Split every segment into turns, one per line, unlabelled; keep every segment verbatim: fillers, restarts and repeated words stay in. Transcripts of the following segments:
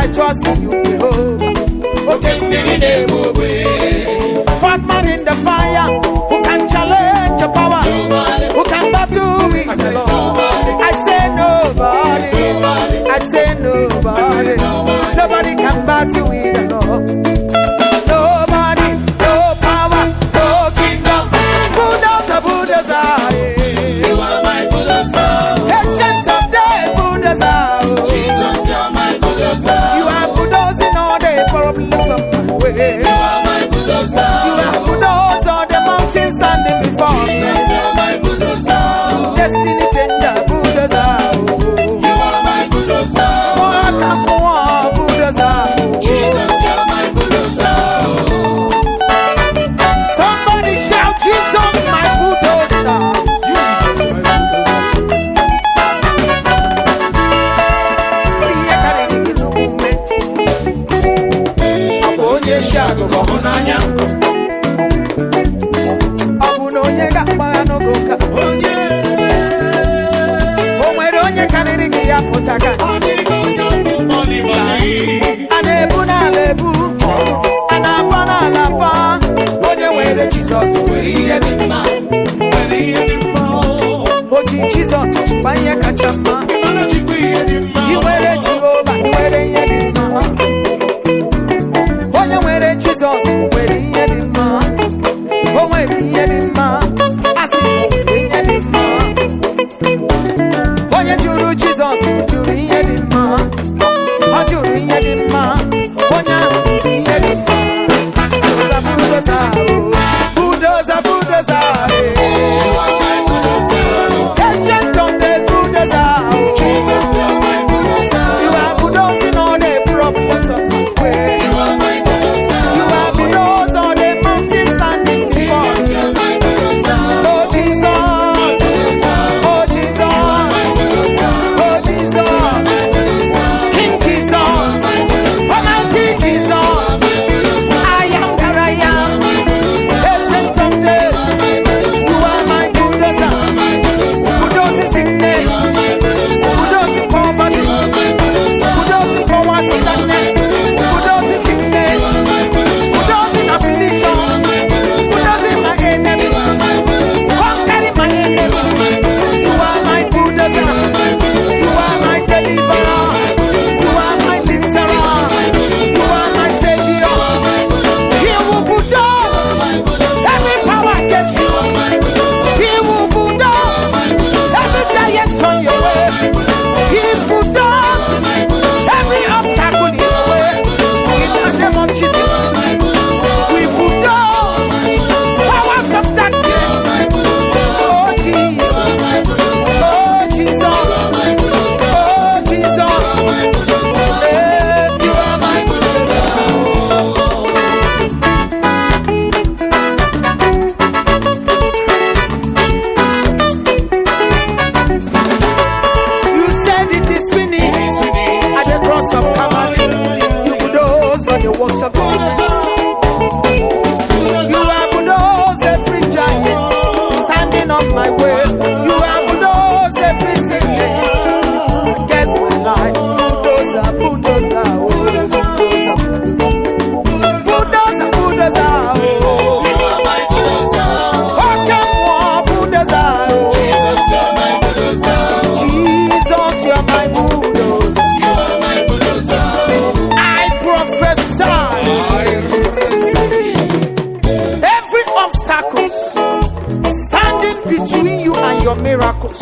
I trust in you, Jehovah. Okay, fourth man in the fire, who can challenge your power? Nobody. Who can battle with the Lord? I say nobody. Nobody. I say nobody. I say nobody. Nobody can battle with the Lord. Nobody, no power, no kingdom. Bulldozer, bulldozer. You are my bulldozer. Ancient of days, bulldozer. Jesus, you are my bulldozer. You are bulldozing all the problems of my way. You are my bulldozer. You are bulldozer all the mountains standing before me. Jesus, you are my bulldozer. Destiny changer, bulldozer. You are my bulldozer. Walk and walk, bulldozer. Jesus, you are my bulldozer. Somebody shout, Jesus, my bulldozer. Jesus, Jesus, Chupaya Kachama, you wear it, Jehovah, you wear it, Yedima. Oh, you wear it, Jesus, you wear it, Yedima. Oh, wear it, Yedima. I see you, Yedima. Oh, you do, Jesus, you do, Yedima. Oh, you do, Yedima. Oh, you do, Yedima. Bulldozer, bulldozer, bulldozer. Miracles.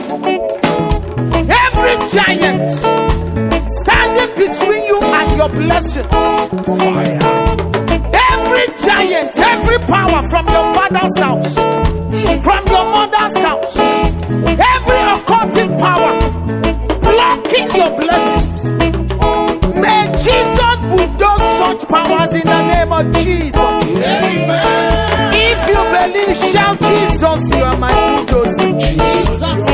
Every giant standing between you and your blessings. Fire. Every giant, every power from your father's house, from your mother's house, every occultic power blocking your blessings. May Jesus bulldoze such powers in the name of Jesus. Amen. If you believe, shout Jesus, you are my bulldozer. Jesus.